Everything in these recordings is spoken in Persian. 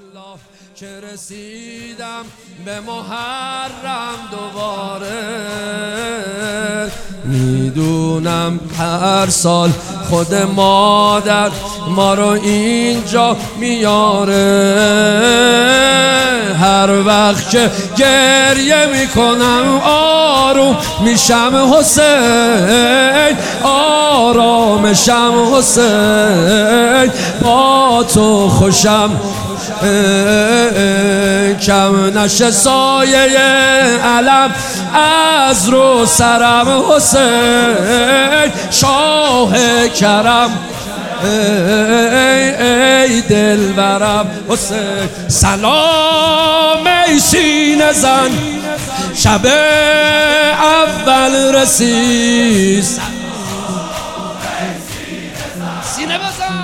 الله که رسیدم به محرم دوباره. میدونم هر سال خود مادر ما رو اینجا میاره. هر وقت که گریه میکنم آروم میشم حسین، آرامشم حسین، با تو خوشم کم نشه سایه علم از رو سرم حسین، شاه کرم ای دلبرم حسین. سلام ای سینه زن شب اول رسید، سینه بزن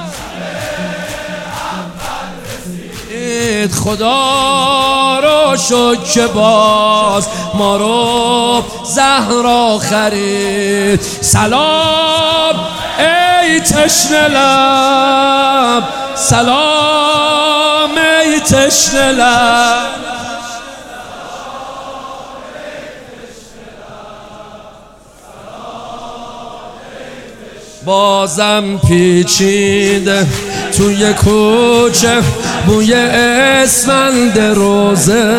خدا رو شکر که باز ما رو زهرا خرید. سلام ای تشنه لب، سلام ای تشنه لب، بازم پیچیده توی کوچه بوی اسفند روزه.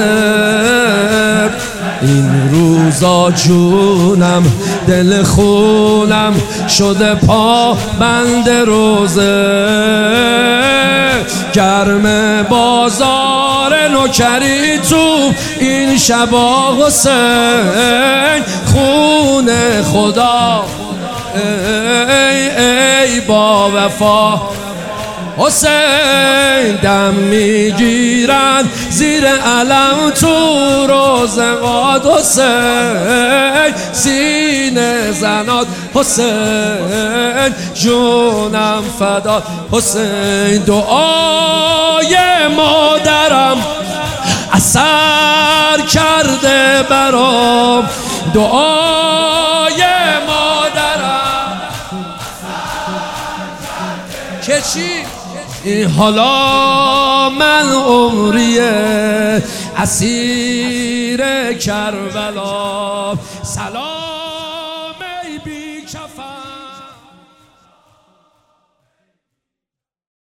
این روزا جونم دل خونم شده پا بند روزه. گرم بازار نوکری تو این شبا حسین، خون خدا ای با وفا حسین. دم میگیرن زیر علم تو روزگاد حسین، سینه زناد حسین، جونم فداد حسین. دعای مادرم اثر کرده برام، دعای مادرم که چی؟ حالا من عمریه اسیر کربلا. سلام